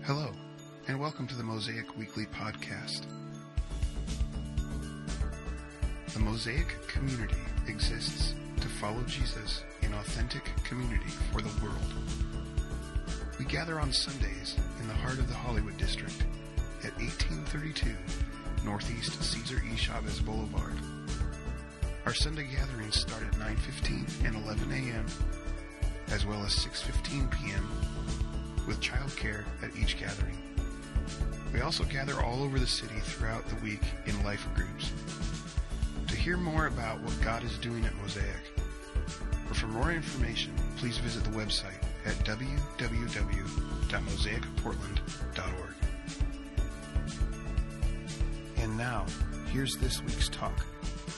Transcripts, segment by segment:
Hello, and welcome to the Mosaic Weekly Podcast. The Mosaic community exists to follow Jesus in authentic community for the world. We gather on Sundays in the heart of the Hollywood district at 1832 Northeast Cesar E. Chavez Boulevard. Our Sunday gatherings start at 9:15 and 11 a.m., as well as 6:15 p.m., with childcare at each gathering. We also gather all over the city throughout the week in life groups. To hear more about what God is doing at Mosaic, or for more information, please visit the website at www.mosaicportland.org. And now, here's this week's talk.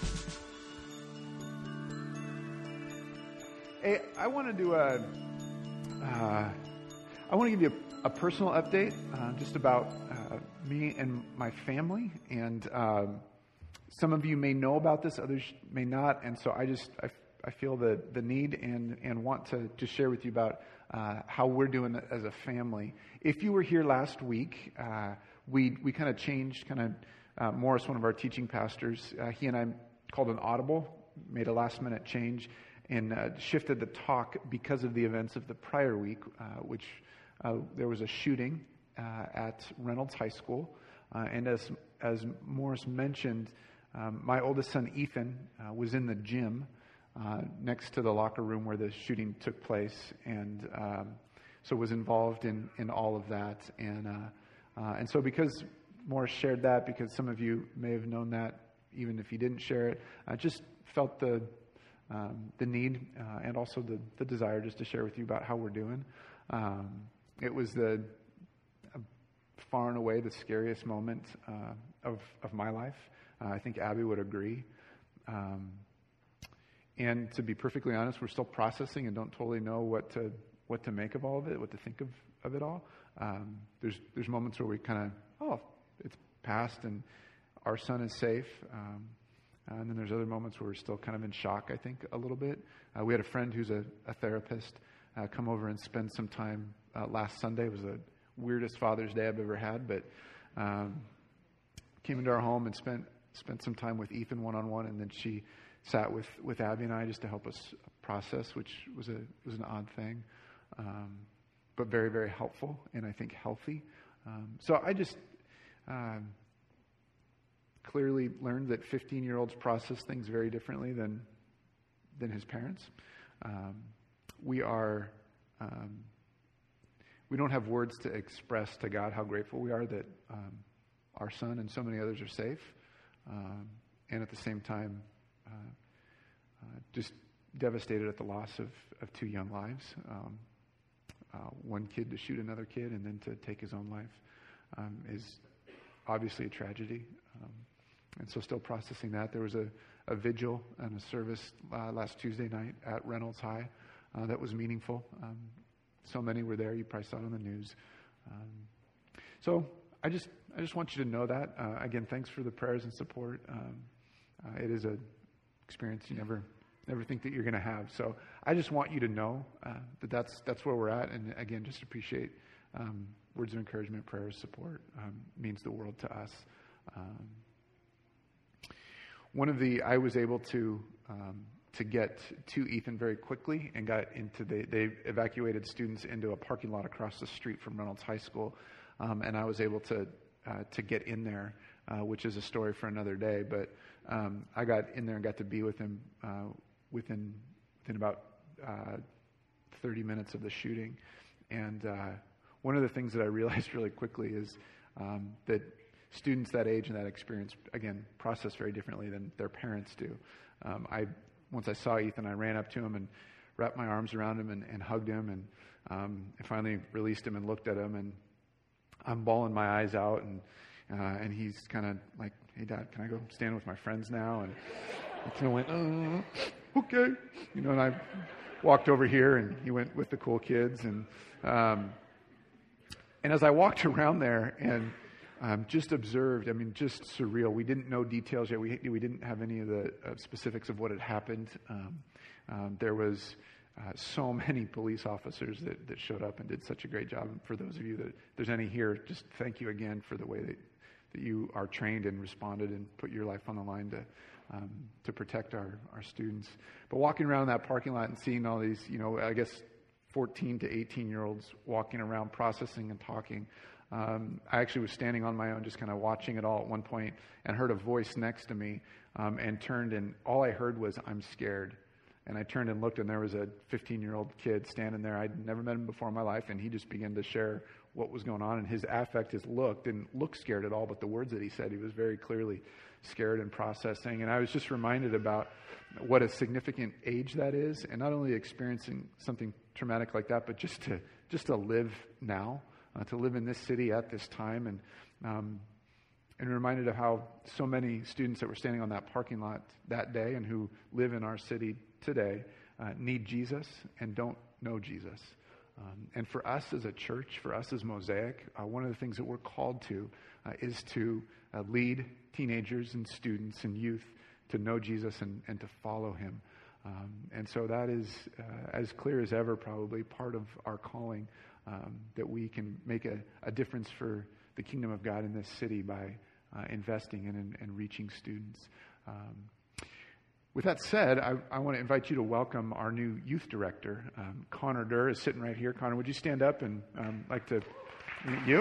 Hey, I want to do I want to give you a personal update just about me and my family. And some of you may know about this, others may not. And so I feel the need and want to just share with you about how we're doing it as a family. If you were here last week, we kind of changed, Morris, one of our teaching pastors, he and I called an audible, made a last minute change, and shifted the talk because of the events of the prior week, which there was a shooting at Reynolds High School. And as Morris mentioned, my oldest son, Ethan, was in the gym next to the locker room where the shooting took place, and so was involved in all of that. And so because Morris shared that, because some of you may have known that, even if he didn't share it, I just felt the need and also the desire just to share with you about how we're doing. It was far and away the scariest moment of my life. I think Abby would agree. And to be perfectly honest, we're still processing and don't totally know what to make of all of it, what to think of it all. There's moments where we it's passed and our son is safe. And then there's other moments where we're still kind of in shock, I think, a little bit. We had a friend who's a therapist come over and spend some time last Sunday. It was the weirdest Father's Day I've ever had, but came into our home and spent some time with Ethan one-on-one, and then she sat with Abby and I just to help us process, which was an odd thing, but very, very helpful and I think healthy. So I just clearly learned that 15-year-olds process things very differently than his parents. We don't have words to express to God how grateful we are that our son and so many others are safe, and at the same time, just devastated at the loss of two young lives. One kid to shoot another kid and then to take his own life is obviously a tragedy. And so still processing that. There was a vigil and a service last Tuesday night at Reynolds High that was meaningful. So many were there. You probably saw it on the news. So I just want you to know that. Again, thanks for the prayers and support. It is an experience you never think that you're going to have. So I just want you to know that's where we're at. And again, just appreciate words of encouragement, prayers, support. Means the world to us. I was able to get to Ethan very quickly and got into they evacuated students into a parking lot across the street from Reynolds High School, and I was able to get in there, which is a story for another day. But I got in there and got to be with him within about 30 minutes of the shooting. And one of the things that I realized really quickly is that students that age and that experience, again, process very differently than their parents do. Once I saw Ethan, I ran up to him and wrapped my arms around him and hugged him, and I finally released him and looked at him, and I'm bawling my eyes out, and he's kind of like, "Hey, Dad, can I go stand with my friends now?" And I kind of went, "Okay," and I walked over here, and he went with the cool kids, and as I walked around there and just observed, just surreal. We didn't know details yet. We didn't have any of the specifics of what had happened. There was so many police officers that showed up and did such a great job. And for those of you that if there's any here, just thank you again for the way that you are trained and responded and put your life on the line to protect our students. But walking around that parking lot and seeing all these, I guess 14 to 18-year-olds walking around processing and talking. I actually was standing on my own just kind of watching it all at one point and heard a voice next to me and turned, and all I heard was, "I'm scared." And I turned and looked, and there was a 15-year-old kid standing there. I'd never met him before in my life, and he just began to share what was going on. And his affect, his look, didn't look scared at all, but the words that he said, he was very clearly scared and processing. And I was just reminded about what a significant age that is, and not only experiencing something traumatic like that, but just to live now, to live in this city at this time, and reminded of how so many students that were standing on that parking lot that day and who live in our city today need Jesus and don't know Jesus. And for us as a church, for us as Mosaic, one of the things that we're called to is to lead teenagers and students and youth to know Jesus and to follow him. And so that is as clear as ever probably part of our calling, that we can make a difference for the kingdom of God in this city by investing in and reaching students. With that said, I want to invite you to welcome our new youth director. Connor Durr is sitting right here. Connor, would you stand up and like to meet you?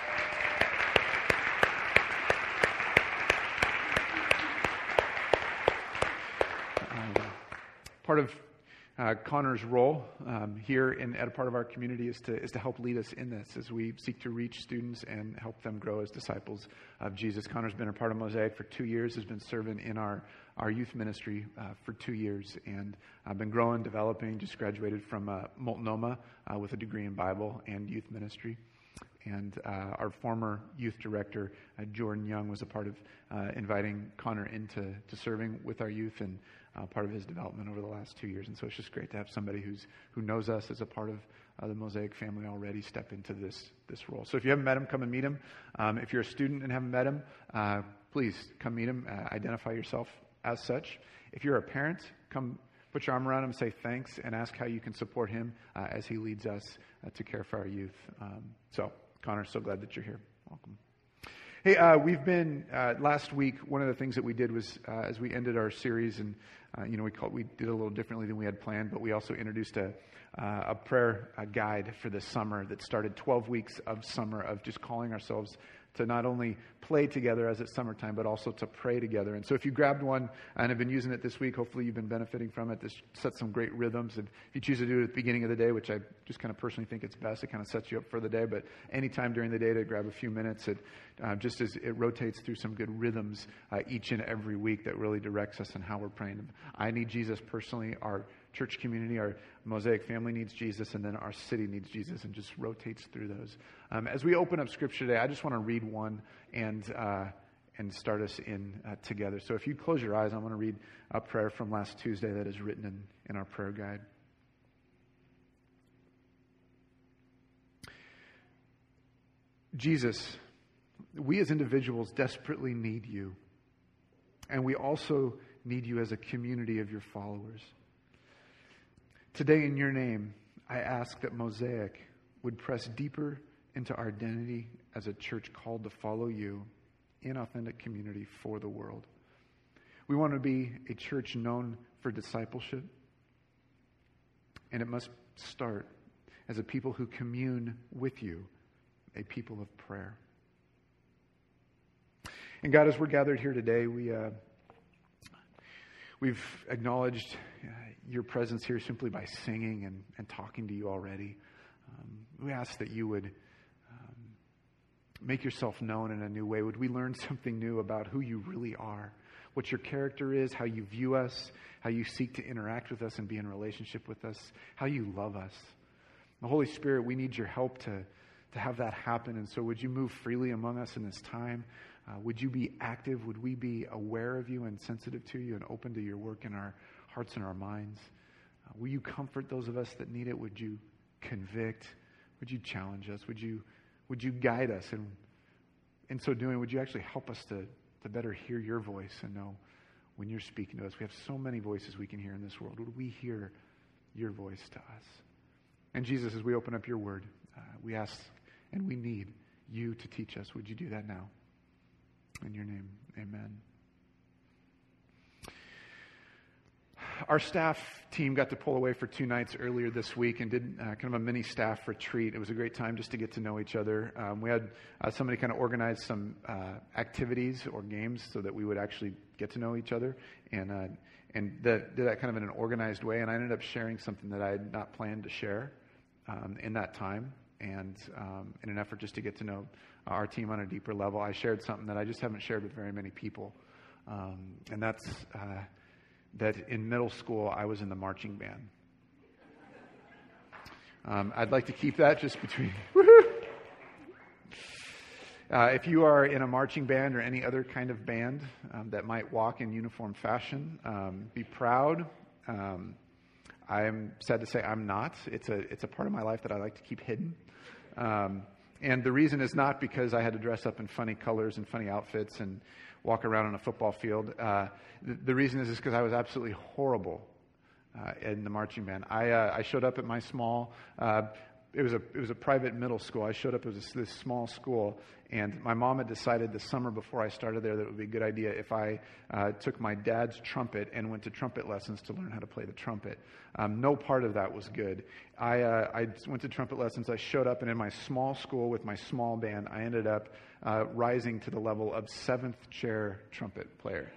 Part of Connor's role here at a part of our community is to help lead us in this as we seek to reach students and help them grow as disciples of Jesus. Connor's been a part of Mosaic for 2 years, has been serving in our youth ministry for 2 years, and I've been growing, developing, just graduated from Multnomah with a degree in Bible and youth ministry. And our former youth director, Jordan Young, was a part of inviting Connor into serving with our youth and part of his development over the last 2 years. And so it's just great to have somebody who knows us as a part of the Mosaic family already step into this role. So if you haven't met him, come and meet him. If you're a student and haven't met him, please come meet him. Identify yourself as such. If you're a parent, come put your arm around him, say thanks, and ask how you can support him as he leads us to care for our youth. So, Connor, so glad that you're here. Welcome. Hey, we've been, last week, one of the things that we did was, as we ended our series, and, we did a little differently than we had planned, but we also introduced a prayer guide for the summer that started 12 weeks of summer of just calling ourselves to not only play together as it's summertime, but also to pray together. And so if you grabbed one and have been using it this week, hopefully you've been benefiting from it. This sets some great rhythms. And if you choose to do it at the beginning of the day, which I just kind of personally think it's best, it kind of sets you up for the day. But anytime during the day to grab a few minutes, it just as it rotates through some good rhythms each and every week that really directs us in how we're praying. I need Jesus personally. Our church community, our Mosaic family needs Jesus, and then our city needs Jesus, and just rotates through those. As we open up Scripture today, I just want to read one and start us in together. So if you close your eyes, I want to read a prayer from last Tuesday that is written in our prayer guide. Jesus, we as individuals desperately need you, and we also need you as a community of your followers. Today, in your name, I ask that Mosaic would press deeper into our identity as a church called to follow you in authentic community for the world. We want to be a church known for discipleship, and it must start as a people who commune with you, a people of prayer. And God, as we're gathered here today, we've acknowledged your presence here simply by singing and talking to you already. We ask that you would make yourself known in a new way. Would we learn something new about who you really are, what your character is, how you view us, how you seek to interact with us and be in relationship with us, how you love us. The Holy Spirit, we need your help to have that happen. And so would you move freely among us in this time? Would you be active? Would we be aware of you and sensitive to you and open to your work in our hearts and our minds? Will you comfort those of us that need it? Would you convict? Would you challenge us? Would you guide us? And in so doing, would you actually help us to better hear your voice and know when you're speaking to us? We have so many voices we can hear in this world. Would we hear your voice to us. And Jesus, as we open up your word, we ask and we need you to teach us. Would you do that now? In your name, amen. Our staff team got to pull away for 2 nights earlier this week and did kind of a mini staff retreat. It was a great time just to get to know each other. We had somebody kind of organize some activities or games so that we would actually get to know each other, and did that kind of in an organized way. And I ended up sharing something that I had not planned to share in that time. And in an effort just to get to know our team on a deeper level, I shared something that I just haven't shared with very many people. And that's that in middle school, I was in the marching band. I'd like to keep that just between... if you are in a marching band or any other kind of band that might walk in uniform fashion, be proud. I'm sad to say I'm not. It's a part of my life that I like to keep hidden. And the reason is not because I had to dress up in funny colors and funny outfits and walk around on a football field. The reason is because I was absolutely horrible in the marching band. I showed up at my small... It was a private middle school. I showed up as this small school, and my mom had decided the summer before I started there that it would be a good idea if I took my dad's trumpet and went to trumpet lessons to learn how to play the trumpet. No part of that was good. I went to trumpet lessons. I showed up, and in my small school with my small band, I ended up rising to the level of 7th chair trumpet player.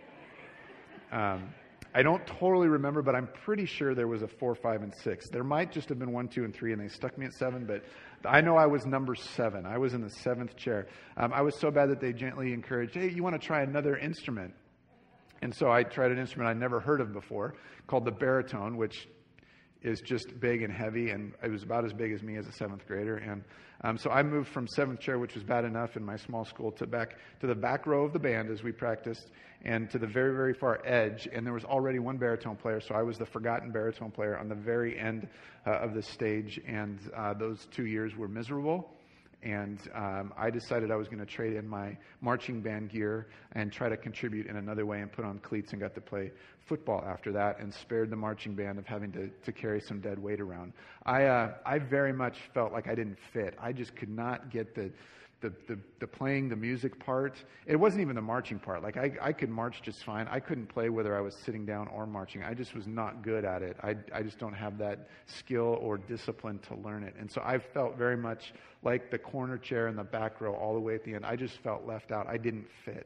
I don't totally remember, but I'm pretty sure there was a 4, 5, and 6. There might just have been 1, 2, and 3, and they stuck me at 7, but I know I was number 7. I was in the 7th chair. I was so bad that they gently encouraged, hey, you want to try another instrument? And so I tried an instrument I'd never heard of before called the baritone, which is just big and heavy, and it was about as big as me as a 7th grader. And so I moved from 7th chair, which was bad enough in my small school, to the back row of the band as we practiced, and to the very, very far edge. And there was already one baritone player, so I was the forgotten baritone player on the very end of the stage. And those 2 years were miserable. And I decided I was going to trade in my marching band gear and try to contribute in another way and put on cleats, and got to play football after that, and spared the marching band of having to carry some dead weight around. I very much felt like I didn't fit. I just could not get the playing the music part. It wasn't even the marching part. Like I could march just fine. I couldn't play whether I was sitting down or marching. I just was not good at it. I just don't have that skill or discipline to learn it. And so I felt very much like the corner chair in the back row all the way at the end. I just felt left out. I didn't fit.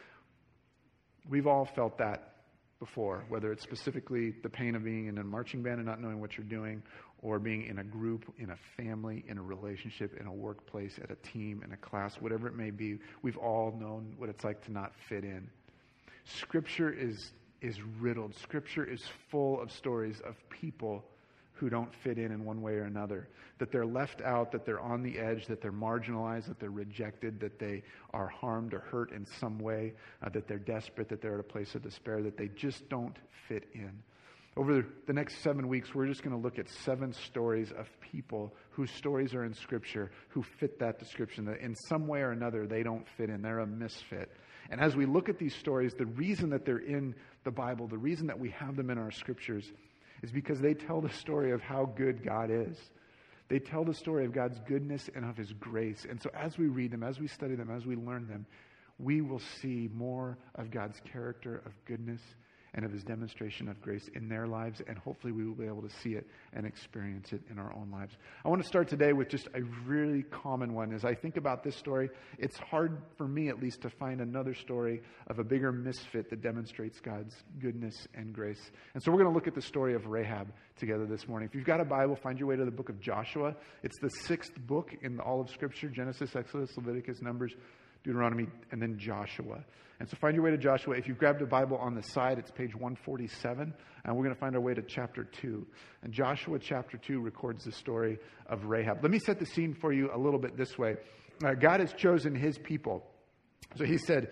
We've all felt that before, whether it's specifically the pain of being in a marching band and not knowing what you're doing, or being in a group, in a family, in a relationship, in a workplace, at a team, in a class, whatever it may be. We've all known what it's like to not fit in. Scripture is riddled. Scripture is full of stories of people who don't fit in one way or another, that they're left out, that they're on the edge, that they're marginalized, that they're rejected, that they are harmed or hurt in some way, that they're desperate, that they're at a place of despair, that they just don't fit in. Over the next 7 weeks, we're just going to look at 7 stories of people whose stories are in Scripture, who fit that description, that in some way or another they don't fit in. They're a misfit. And as we look at these stories, the reason that they're in the Bible, the reason that we have them in our Scriptures, is because they tell the story of how good God is. They tell the story of God's goodness and of His grace. And so as we read them, as we study them, as we learn them, we will see more of God's character of goodness and of His demonstration of grace in their lives, and hopefully we will be able to see it and experience it in our own lives. I want to start today with just a really common one. As I think about this story, it's hard for me at least to find another story of a bigger misfit that demonstrates God's goodness and grace. And so we're going to look at the story of Rahab together this morning. If you've got a Bible, find your way to the book of Joshua. It's the 6th book in all of Scripture: Genesis, Exodus, Leviticus, Numbers, Deuteronomy, and then Joshua. And so find your way to Joshua. If you've grabbed a Bible on the side, it's page 147, and we're going to find our way to chapter 2. And Joshua chapter 2 records the story of Rahab. Let me set the scene for you a little bit this way. God has chosen His people. So He said,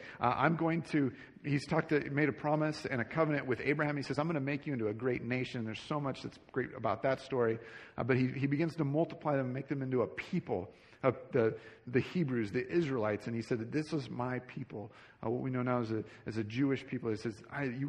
made a promise and a covenant with Abraham. He says, I'm going to make you into a great nation. There's so much that's great about that story. But he begins to multiply them and make them into a people, of the Hebrews, the Israelites. And He said that this is my people, what we know now as a Jewish people. He says,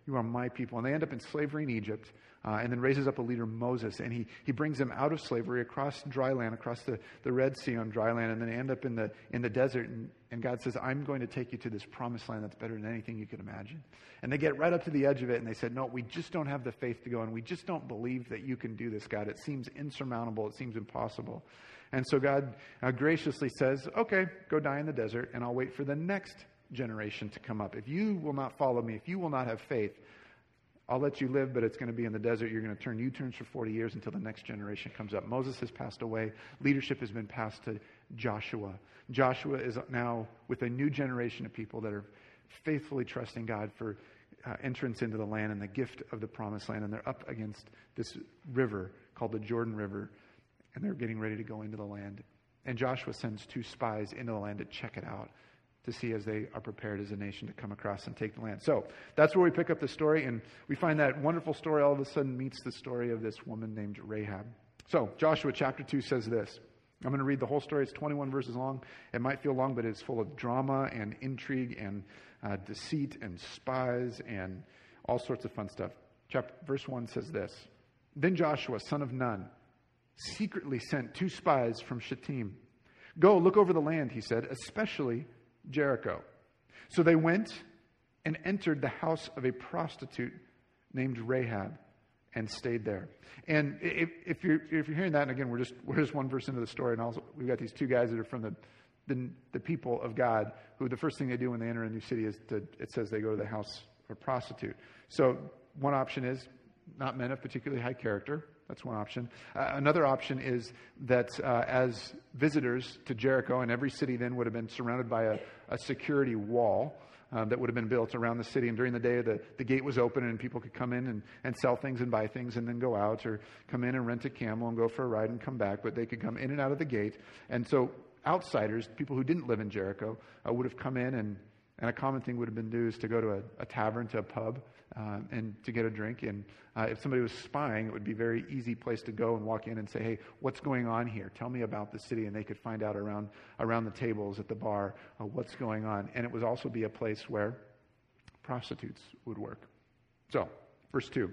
You are my people. And they end up in slavery in Egypt, and then raises up a leader, Moses, and he brings them out of slavery across dry land, across the Red Sea on dry land, and then they end up in the desert, and God says, I'm going to take you to this promised land that's better than anything you could imagine. And they get right up to the edge of it, and they said, no, we just don't have the faith to go, and we just don't believe that you can do this, God. It seems insurmountable. It seems impossible. And so God graciously says, okay, go die in the desert, and I'll wait for the next generation to come up. If you will not follow me, if you will not have faith, I'll let you live, but it's going to be in the desert. You're going to turn U-turns for 40 years until the next generation comes up. Moses has passed away. Leadership has been passed to Joshua. Joshua is now with a new generation of people that are faithfully trusting God for entrance into the land and the gift of the promised land. And they're up against this river called the Jordan River, and they're getting ready to go into the land. And Joshua sends 2 spies into the land to check it out, to see as they are prepared as a nation to come across and take the land. So that's where we pick up the story, and we find that wonderful story all of a sudden meets the story of this woman named Rahab. So Joshua chapter 2 says this. I'm going to read the whole story. It's 21 verses long. It might feel long, but it's full of drama and intrigue and deceit and spies and all sorts of fun stuff. Verse 1 says this. Then Joshua, son of Nun, secretly sent 2 spies from Shittim. Go, look over the land, he said, especially Jericho. So they went and entered the house of a prostitute named Rahab and stayed there. And if you're hearing that, and again, we're just one verse into the story, and also we've got these 2 guys that are from the people of God, who the first thing they do when they enter a new city is it says they go to the house of a prostitute. So one option is not men of particularly high character. That's one option. Another option is that as visitors to Jericho, and every city then would have been surrounded by a security wall that would have been built around the city. And during the day, the gate was open and people could come in and sell things and buy things and then go out, or come in and rent a camel and go for a ride and come back. But they could come in and out of the gate. And so outsiders, people who didn't live in Jericho, would have come in, and a common thing would have been to do is to go to a tavern, to a pub, and to get a drink. And if somebody was spying, it would be a very easy place to go and walk in and say, hey, what's going on here? Tell me about the city. And they could find out around the tables at the bar what's going on. And it would also be a place where prostitutes would work. So, verse 2.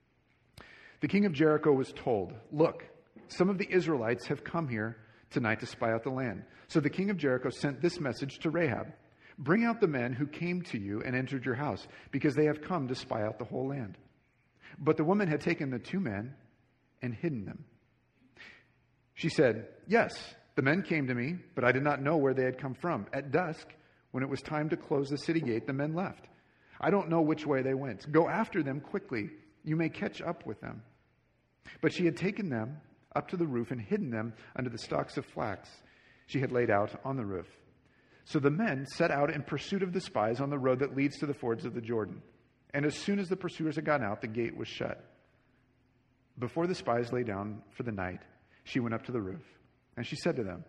The king of Jericho was told, look, some of the Israelites have come here tonight to spy out the land. So the king of Jericho sent this message to Rahab. Bring out the men who came to you and entered your house, because they have come to spy out the whole land. But the woman had taken the 2 men and hidden them. She said, yes, the men came to me, but I did not know where they had come from. At dusk, when it was time to close the city gate, the men left. I don't know which way they went. Go after them quickly. You may catch up with them. But she had taken them up to the roof and hidden them under the stalks of flax she had laid out on the roof. So the men set out in pursuit of the spies on the road that leads to the fords of the Jordan. And as soon as the pursuers had gone out, the gate was shut. Before the spies lay down for the night, she went up to the roof, and she said to them,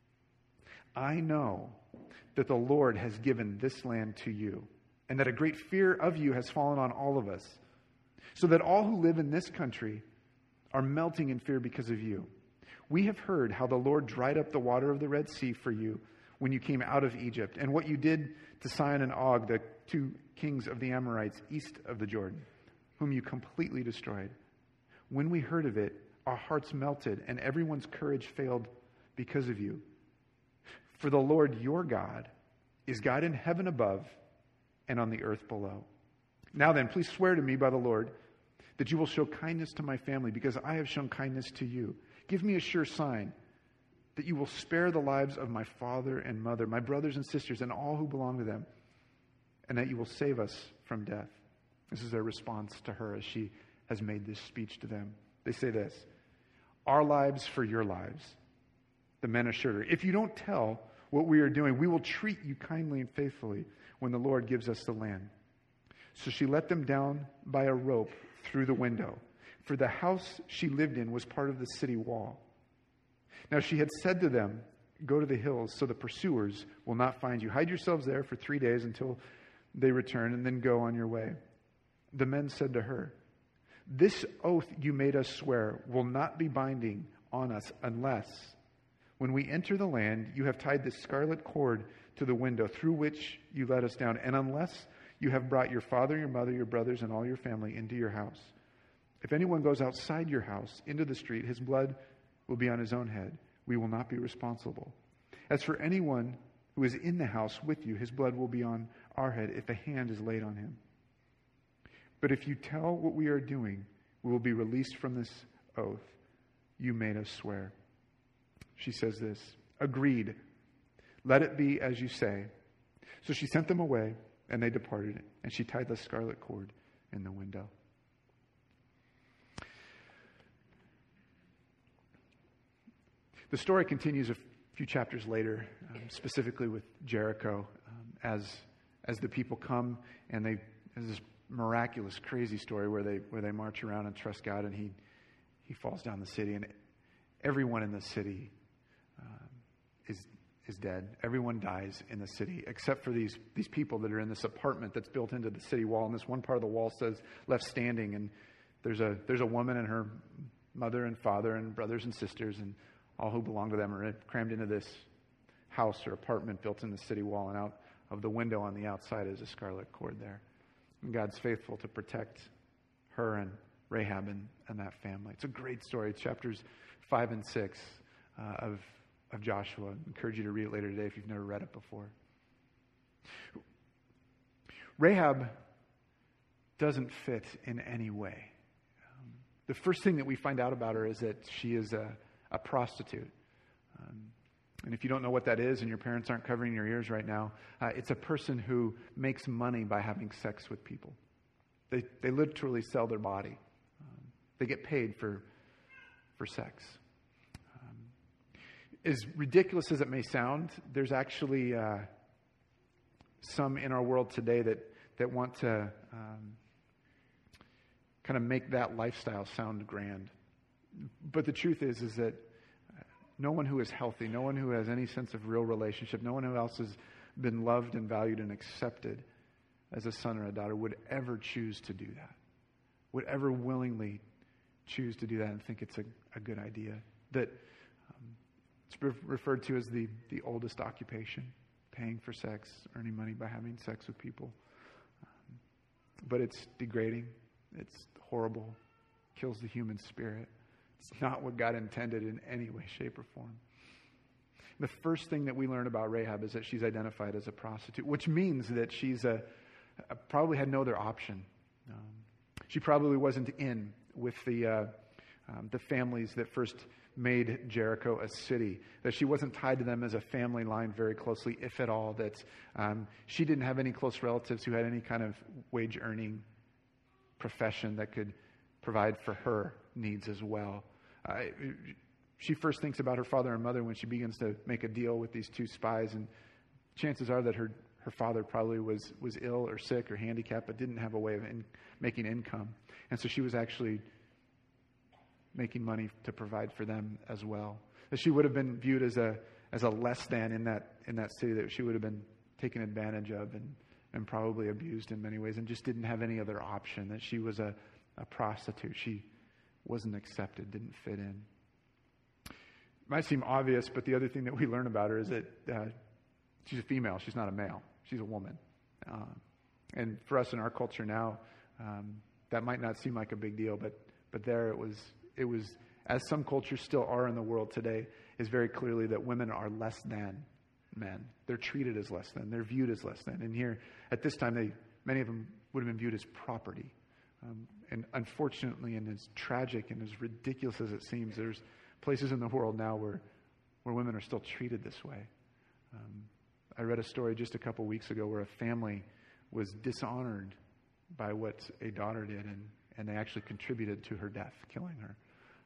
I know that the Lord has given this land to you, and that a great fear of you has fallen on all of us, so that all who live in this country are melting in fear because of you. We have heard how the Lord dried up the water of the Red Sea for you when you came out of Egypt, and what you did to Sihon and Og, the 2 kings of the Amorites east of the Jordan, whom you completely destroyed. When we heard of it, our hearts melted, and everyone's courage failed because of you. For the Lord your God is God in heaven above and on the earth below. Now then, please swear to me by the Lord that you will show kindness to my family, because I have shown kindness to you. Give me a sure sign that you will spare the lives of my father and mother, my brothers and sisters, and all who belong to them, and that you will save us from death. This is their response to her as she has made this speech to them. They say this, our lives for your lives. The men assured her, if you don't tell what we are doing, we will treat you kindly and faithfully when the Lord gives us the land. So she let them down by a rope through the window, for the house she lived in was part of the city wall. Now she had said to them, go to the hills so the pursuers will not find you. Hide yourselves there for 3 days until they return, and then go on your way. The men said to her, this oath you made us swear will not be binding on us unless, when we enter the land, you have tied this scarlet cord to the window through which you let us down, and unless You have brought your father, your mother, your brothers, and all your family into your house. If anyone goes outside your house into the street, his blood will be on his own head. We will not be responsible. As for anyone who is in the house with you, his blood will be on our head if a hand is laid on him. But if you tell what we are doing, we will be released from this oath you made us swear." She says this, "Agreed. Let it be as you say." So she sent them away, and they departed, and she tied the scarlet cord in the window. The story continues a few chapters later, specifically with Jericho, as the people come and there's this miraculous, crazy story where they march around and trust God, and he falls down the city, and everyone in the city is dead. Everyone dies in the city, except for these people that are in this apartment that's built into the city wall, and this one part of the wall says "left standing," and there's a woman and her mother and father and brothers and sisters, and all who belong to them are crammed into this house or apartment built in the city wall, and out of the window on the outside is a scarlet cord there. And God's faithful to protect her and Rahab and that family. It's a great story. It's chapters 5 and 6 of Joshua. I encourage you to read it later today if you've never read it before. Rahab doesn't fit in any way. The first thing that we find out about her is that she is a prostitute. And if you don't know what that is and your parents aren't covering your ears right now, it's a person who makes money by having sex with people. They literally sell their body. They get paid for sex. As ridiculous as it may sound, there's actually some in our world today that want to kind of make that lifestyle sound grand. But the truth is that no one who is healthy, no one who has any sense of real relationship, no one who else has been loved and valued and accepted as a son or a daughter would ever choose to do that, would ever willingly choose to do that and think it's a good idea. That it's referred to as the oldest occupation, paying for sex, earning money by having sex with people. But it's degrading, it's horrible, kills the human spirit. It's not what God intended in any way, shape, or form. The first thing that we learn about Rahab is that she's identified as a prostitute, which means that she's probably had no other option. She probably wasn't in with the families that first made Jericho a city, that she wasn't tied to them as a family line very closely, if at all, that she didn't have any close relatives who had any kind of wage-earning profession that could provide for her needs as well. She first thinks about her father and mother when she begins to make a deal with these two spies, and chances are that her father probably was ill or sick or handicapped, but didn't have a way of making income. And so she was actually making money to provide for them as well. That she would have been viewed as a less than in that city, that she would have been taken advantage of and probably abused in many ways, and just didn't have any other option. That she was a prostitute. She wasn't accepted, didn't fit in. It might seem obvious, but the other thing that we learn about her is that she's a female. She's not a male. She's a woman. And for us in our culture now, that might not seem like a big deal, but there it was, as some cultures still are in the world today, is very clearly that women are less than men. They're treated as less than. They're viewed as less than. And here, at this time, many of them would have been viewed as property. And unfortunately, and as tragic and as ridiculous as it seems, there's places in the world now where women are still treated this way. I read a story just a couple weeks ago where a family was dishonored by what a daughter did, and they actually contributed to her death, killing her.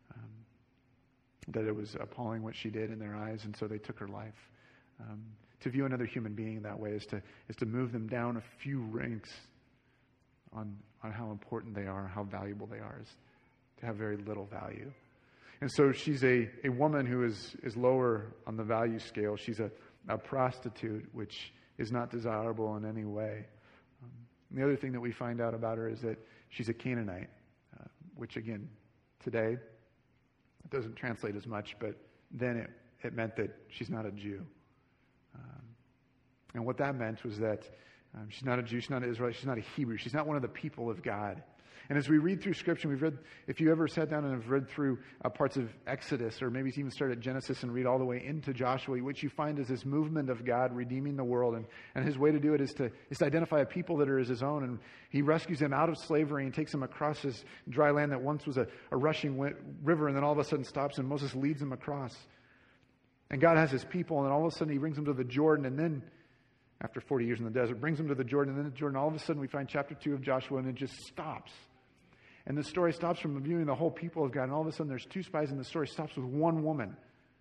That it was appalling what she did in their eyes, and so they took her life. To view another human being that way is to move them down a few ranks on how important they are, how valuable they are, is to have very little value. And so she's a woman who is lower on the value scale. She's a prostitute, which is not desirable in any way. And the other thing that we find out about her is that she's a Canaanite, which again, today, it doesn't translate as much, but then it meant that she's not a Jew. And what that meant was that She's not a Jew. She's not an Israelite. She's not a Hebrew. She's not one of the people of God. And as we read through Scripture, we've read, if you ever sat down and have read through parts of Exodus, or maybe even start at Genesis and read all the way into Joshua, what you find is this movement of God redeeming the world. And his way to do it is to identify a people that are his own. And he rescues them out of slavery and takes them across this dry land that once was a rushing river, and then all of a sudden stops, and Moses leads them across. And God has his people, and then all of a sudden he brings them to the Jordan, and then after 40 years in the desert, brings them to the Jordan, and then the Jordan, all of a sudden we find chapter 2 of Joshua, and it just stops. And the story stops from viewing the whole people of God. And all of a sudden there's 2 spies, and the story stops with one woman.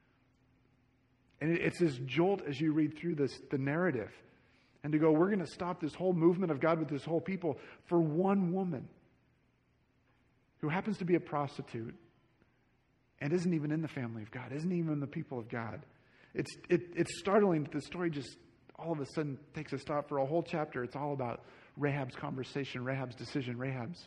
And it's this jolt as you read through the narrative. And to go, we're going to stop this whole movement of God with this whole people for one woman who happens to be a prostitute and isn't even in the family of God, isn't even in the people of God. It's startling that the story just all of a sudden takes a stop for a whole chapter. It's all about Rahab's conversation, Rahab's decision, Rahab's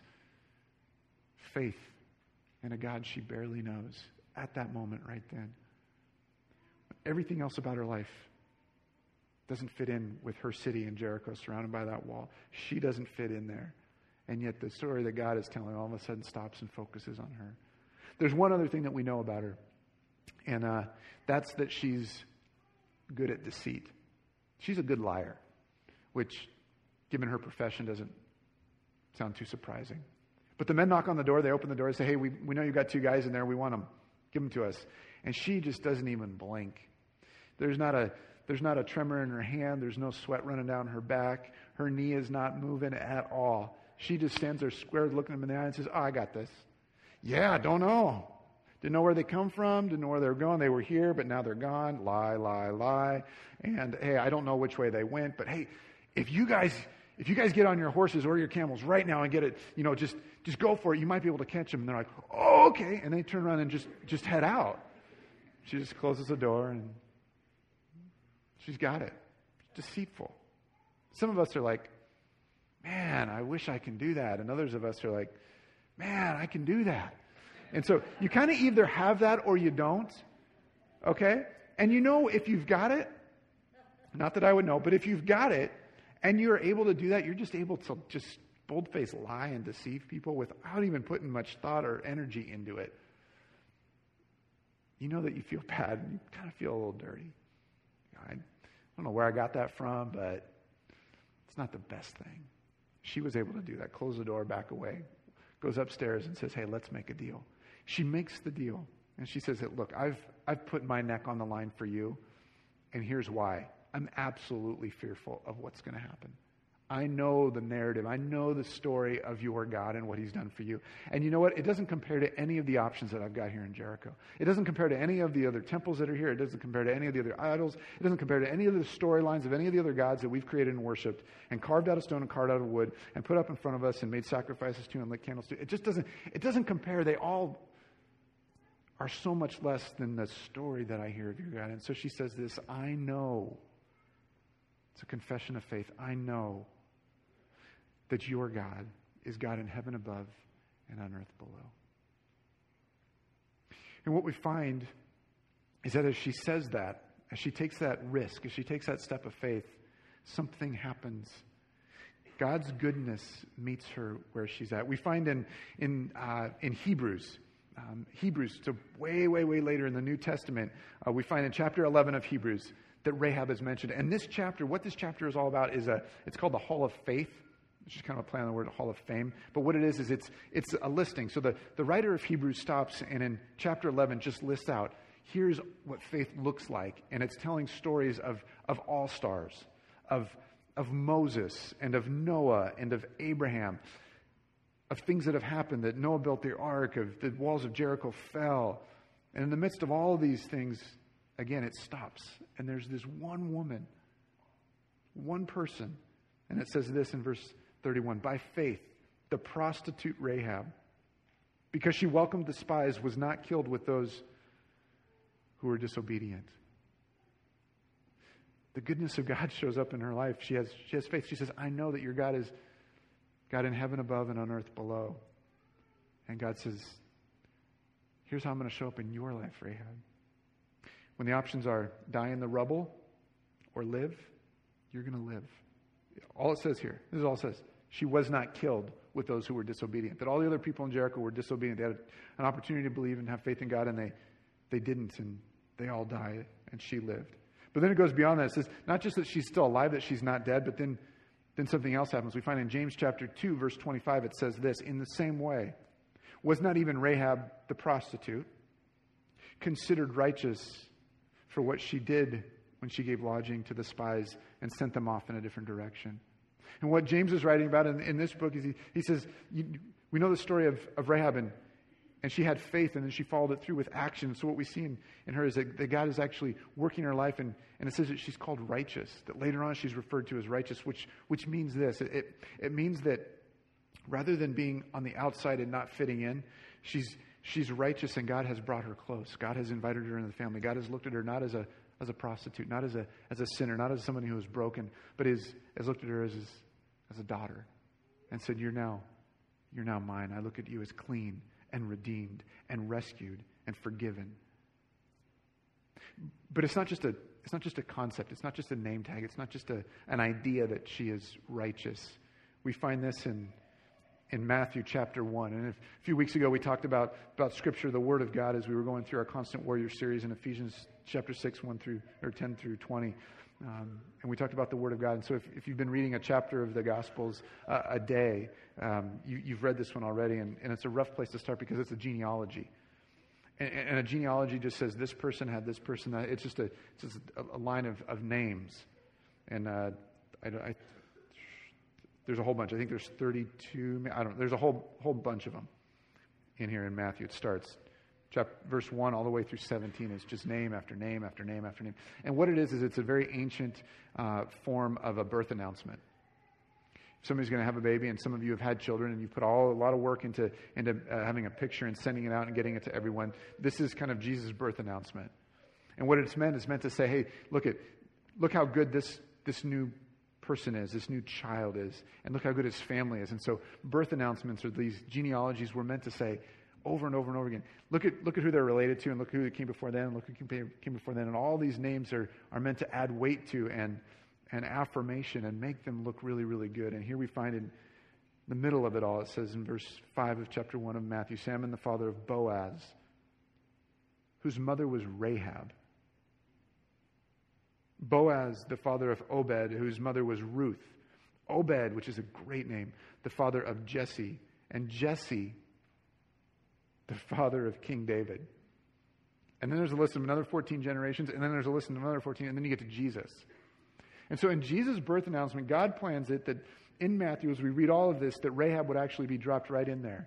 faith in a God she barely knows at that moment right then. Everything else about her life doesn't fit in with her city in Jericho surrounded by that wall. She doesn't fit in there. And yet the story that God is telling all of a sudden stops and focuses on her. There's one other thing that we know about her, and that's that she's good at deceit. She's a good liar, which, given her profession, doesn't sound too surprising. But the men knock on the door. They open the door and say, hey, we know you've got 2 guys in there. We want them. Give them to us. And she just doesn't even blink. There's not a tremor in her hand. There's no sweat running down her back. Her knee is not moving at all. She just stands there squared looking them in the eye and says, I got this. Yeah, I don't know. Didn't know where they come from. Didn't know where they were going. They were here, but now they're gone. Lie, lie, lie. And hey, I don't know which way they went. But hey, if you guys get on your horses or your camels right now and get it, just go for it. You might be able to catch them. And they're like, oh, okay. And they turn around and just head out. She just closes the door and she's got it. Deceitful. Some of us are like, man, I wish I can do that. And others of us are like, man, I can do that. And so you kind of either have that or you don't. Okay? And if you've got it, not that I would know, but if you've got it, and you're able to do that, you're just able to just bold-faced lie and deceive people without even putting much thought or energy into it. You know that you feel bad and you kind of feel a little dirty. I don't know where I got that from, but it's not the best thing. She was able to do that. Close the door, back away, goes upstairs and says, hey, let's make a deal. She makes the deal. And she says, look, I've put my neck on the line for you, and here's why. I'm absolutely fearful of what's going to happen. I know the narrative. I know the story of your God and what he's done for you. And you know what? It doesn't compare to any of the options that I've got here in Jericho. It doesn't compare to any of the other temples that are here. It doesn't compare to any of the other idols. It doesn't compare to any of the storylines of any of the other gods that we've created and worshipped and carved out of stone and carved out of wood and put up in front of us and made sacrifices to and lit candles to. It doesn't compare. They all are so much less than the story that I hear of your God. And so she says this, I know. It's a confession of faith. I know that your God is God in heaven above and on earth below. And what we find is that as she says that, as she takes that risk, as she takes that step of faith, something happens. God's goodness meets her where she's at. We find in Hebrews, so way, way, way later in the New Testament, we find in chapter 11 of Hebrews that Rahab is mentioned. And this chapter, what this chapter is all about is it's called the Hall of Faith, which is kind of a play on the word Hall of Fame. But what it is it's a listing. So the writer of Hebrews stops and in chapter 11 just lists out, here's what faith looks like. And it's telling stories of all stars, of Moses and of Noah and of Abraham, of things that have happened, that Noah built the ark, of the walls of Jericho fell. And in the midst of all of these things, again, it stops. And there's this one woman, one person. And it says this in verse 31, by faith, the prostitute Rahab, because she welcomed the spies, was not killed with those who were disobedient. The goodness of God shows up in her life. She has faith. She says, I know that your God is God in heaven above and on earth below. And God says, here's how I'm going to show up in your life, Rahab. When the options are die in the rubble or live, you're going to live. All it says here, this is all it says. She was not killed with those who were disobedient. That all the other people in Jericho were disobedient. They had an opportunity to believe and have faith in God, and they didn't, and they all died, and she lived. But then it goes beyond that. It says not just that she's still alive, that she's not dead, but then something else happens. We find in James chapter 2, verse 25, it says this, in the same way, was not even Rahab the prostitute considered righteous for what she did when she gave lodging to the spies and sent them off in a different direction? And what James is writing about in this book is he says, we know the story of Rahab, and she had faith, and then she followed it through with action. So what we see in her is that God is actually working her life, and it says that she's called righteous, that later on she's referred to as righteous, which means this. It means that rather than being on the outside and not fitting in, she's righteous, and God has brought her close. God has invited her into the family. God has looked at her not as a prostitute, not as a sinner, not as somebody who is broken, but has looked at her as a daughter and said, you're now mine. I look at you as clean and redeemed and rescued and forgiven. But it's not just a concept. It's not just a name tag. It's not just an idea that she is righteous. We find this in Matthew chapter 1. And a few weeks ago we talked about Scripture, the Word of God, as we were going through our Constant Warrior series in Ephesians chapter 6, 10 through 20. And we talked about the Word of God. And so if you've been reading a chapter of the Gospels a day, you've read this one already. And it's a rough place to start because it's a genealogy. And a genealogy just says this person had this person. It's just a line of names. And there's a whole bunch. I think there's 32. I don't know. There's a whole bunch of them in here in Matthew. It starts verse 1 all the way through 17 is just name after name after name after name. And what it is it's a very ancient form of a birth announcement. If somebody's going to have a baby, and some of you have had children, and you've put a lot of work into having a picture and sending it out and getting it to everyone, this is kind of Jesus' birth announcement. And what it's meant to say, hey, look how good this new person is, this new child is, and look how good his family is. And so birth announcements, or these genealogies, were meant to say over and over and over again, look at who they're related to, and look who came before them, and look who came before them. And all these names are meant to add weight to and affirmation and make them look really, really good. And here we find in the middle of it all, it says in verse 5 of chapter 1 of Matthew, Salmon, the father of Boaz, whose mother was Rahab. Boaz, the father of Obed, whose mother was Ruth. Obed, which is a great name, the father of Jesse. And Jesse, the father of King David. And then there's a list of another 14 generations, and then there's a list of another 14, and then you get to Jesus. And so in Jesus' birth announcement, God plans it that in Matthew, as we read all of this, that Rahab would actually be dropped right in there.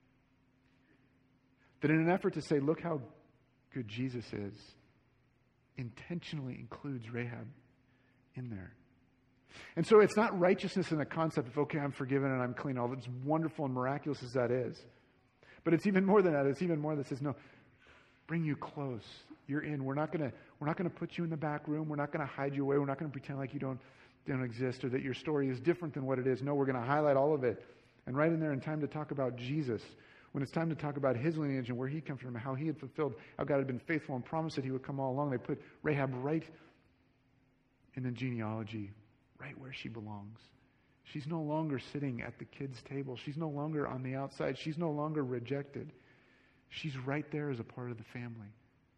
That in an effort to say, look how good Jesus is, intentionally includes Rahab in there. And so it's not righteousness in the concept of, okay, I'm forgiven and I'm clean, all that's wonderful and miraculous as that is. But it's even more than that. It's even more that says, no, bring you close. You're in. We're not going to put you in the back room. We're not going to hide you away. We're not going to pretend like you don't exist, or that your story is different than what it is. No, we're going to highlight all of it. And right in there, in time to talk about Jesus, when it's time to talk about his lineage and where he came from, how he had fulfilled, how God had been faithful and promised that he would come all along, they put Rahab right in the genealogy, right where she belongs. She's no longer sitting at the kids' table. She's no longer on the outside. She's no longer rejected. She's right there as a part of the family.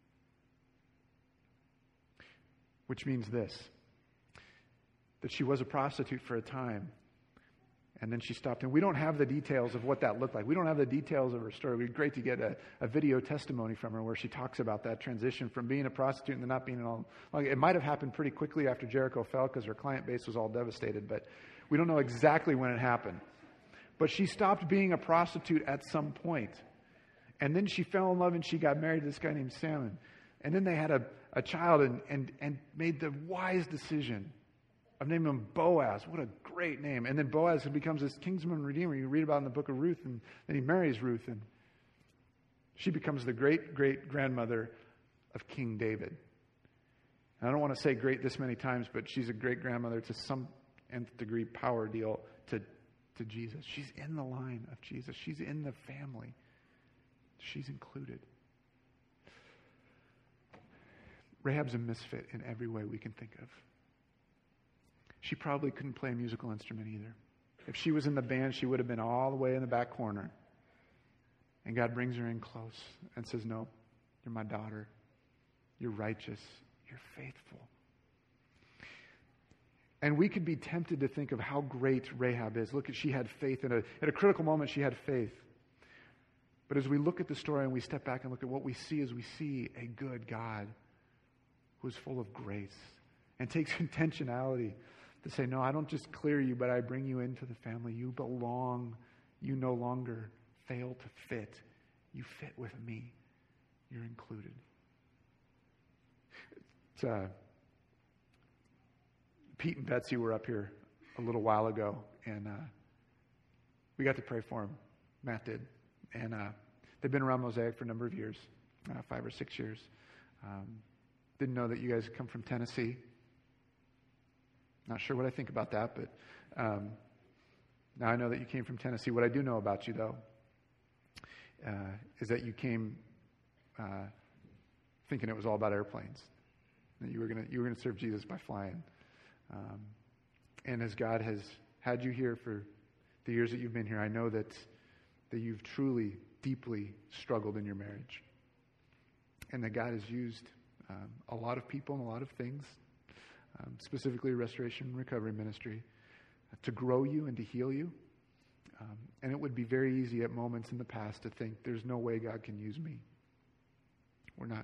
Which means this, that she was a prostitute for a time, and then she stopped. And we don't have the details of what that looked like. We don't have the details of her story. It would be great to get a video testimony from her where she talks about that transition from being a prostitute and not being all. It might have happened pretty quickly after Jericho fell because her client base was all devastated, but we don't know exactly when it happened. But she stopped being a prostitute at some point. And then she fell in love and she got married to this guy named Salmon. And then they had a child and made the wise decision of naming him Boaz. What a great name. And then Boaz becomes this kinsman redeemer you read about in the book of Ruth, and then he marries Ruth, and she becomes the great-great-grandmother of King David. And I don't want to say great this many times, but she's a great-grandmother to some nth degree power deal to Jesus. She's in the line of Jesus. She's in the family. She's included. Rahab's a misfit in every way we can think of. she probably couldn't play a musical instrument either. If she was in the band, she would have been all the way in the back corner. And God brings her in close and says, no, you're my daughter. You're righteous. You're faithful. And we could be tempted to think of how great Rahab is. Look, she had faith. At a critical moment, she had faith. But as we look at the story and we step back and look at what we see, is we see a good God who is full of grace and takes intentionality to say, no, I don't just clear you, but I bring you into the family. You belong. You no longer fail to fit. You fit with me. You're included. Pete and Betsy were up here a little while ago, and we got to pray for them. Matt did. And they've been around Mosaic for a number of years, 5 or 6 years. Didn't know that you guys come from Tennessee. Not sure what I think about that, but now I know that you came from Tennessee. What I do know about you, though, is that you came thinking it was all about airplanes. That you were gonna serve Jesus by flying. And as God has had you here for the years that you've been here, I know that you've truly, deeply struggled in your marriage. And that God has used a lot of people and a lot of things, specifically Restoration and Recovery Ministry, to grow you and to heal you. And it would be very easy at moments in the past to think, there's no way God can use me. We're not.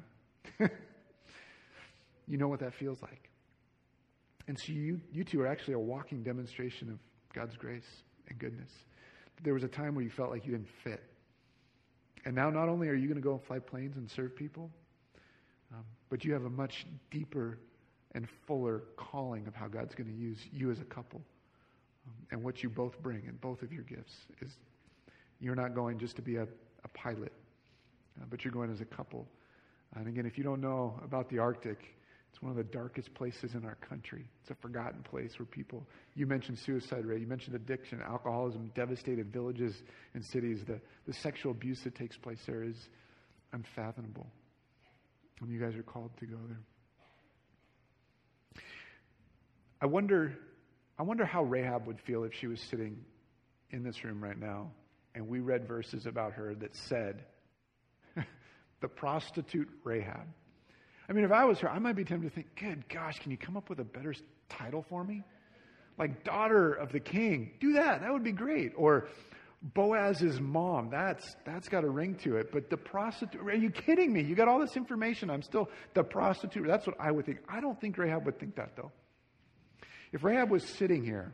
You know what that feels like. And so you two are actually a walking demonstration of God's grace and goodness. There was a time where you felt like you didn't fit. And now not only are you going to go and fly planes and serve people, but you have a much deeper and fuller calling of how God's going to use you as a couple. And what you both bring in both of your gifts is you're not going just to be a pilot, but you're going as a couple. And again, if you don't know about the Arctic, it's one of the darkest places in our country. It's a forgotten place where people, you mentioned suicide rate, you mentioned addiction, alcoholism, devastated villages and cities. The sexual abuse that takes place there is unfathomable. And you guys are called to go there. I wonder how Rahab would feel if she was sitting in this room right now and we read verses about her that said, the prostitute Rahab. I mean, if I was her, I might be tempted to think, good gosh, can you come up with a better title for me? Like daughter of the king. Do that. That would be great. Or Boaz's mom. That's got a ring to it. But the prostitute, are you kidding me? You got all this information. I'm still the prostitute. That's what I would think. I don't think Rahab would think that, though. If Rahab was sitting here,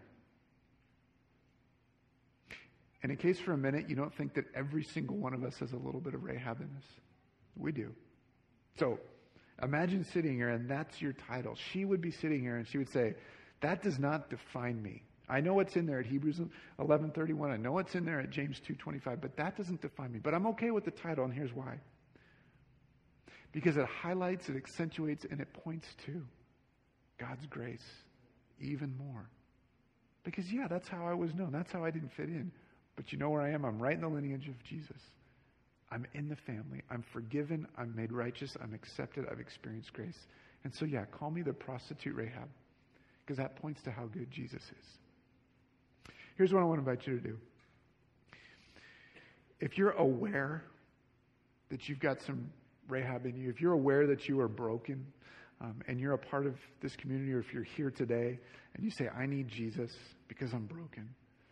and in case for a minute you don't think that every single one of us has a little bit of Rahab in us, we do. So imagine sitting here and that's your title. She would be sitting here and she would say, that does not define me. I know it's in there at Hebrews 11:31. I know it's in there at James 2:25, but that doesn't define me. But I'm okay with the title, and here's why. Because it highlights, it accentuates, and it points to God's grace even more. Because, yeah, that's how I was known. That's how I didn't fit in. But you know where I am? I'm right in the lineage of Jesus. I'm in the family. I'm forgiven. I'm made righteous. I'm accepted. I've experienced grace. And so, yeah, call me the prostitute Rahab, because that points to how good Jesus is. Here's what I want to invite you to do. If you're aware that you've got some Rahab in you, if you're aware that you are broken, and you're a part of this community, or if you're here today and you say, I need Jesus because I'm broken.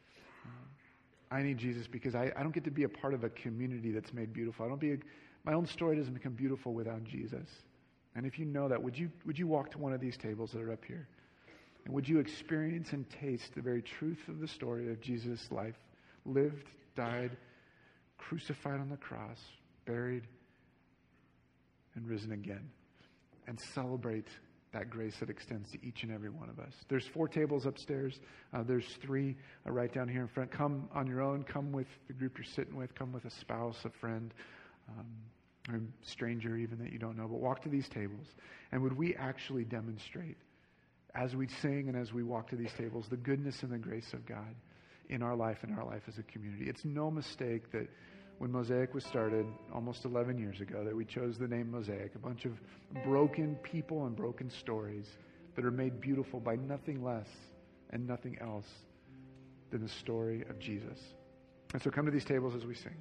I need Jesus because I don't get to be a part of a community that's made beautiful. My own story doesn't become beautiful without Jesus. And if you know that, would you walk to one of these tables that are up here? And would you experience and taste the very truth of the story of Jesus' life? Lived, died, crucified on the cross, buried, and risen again. And celebrate that grace that extends to each and every one of us. There's 4 tables upstairs. There's 3 right down here in front. Come on your own. Come with the group you're sitting with. Come with a spouse, a friend, or a stranger even that you don't know. But walk to these tables. And would we actually demonstrate, as we sing and as we walk to these tables, the goodness and the grace of God in our life as a community? It's no mistake that when Mosaic was started almost 11 years ago, that we chose the name Mosaic, a bunch of broken people and broken stories that are made beautiful by nothing less and nothing else than the story of Jesus. And so come to these tables as we sing.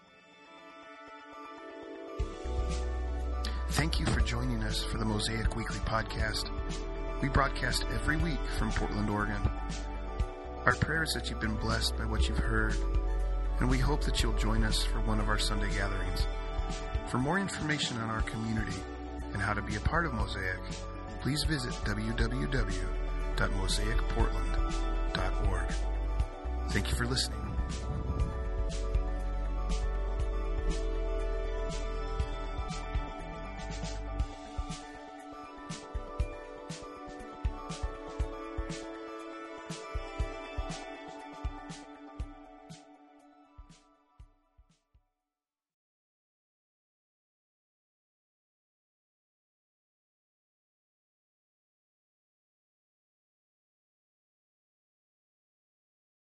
Thank you for joining us for the Mosaic Weekly Podcast. We broadcast every week from Portland, Oregon. Our prayer is that you've been blessed by what you've heard, and we hope that you'll join us for one of our Sunday gatherings. For more information on our community and how to be a part of Mosaic, please visit www.mosaicportland.org. Thank you for listening.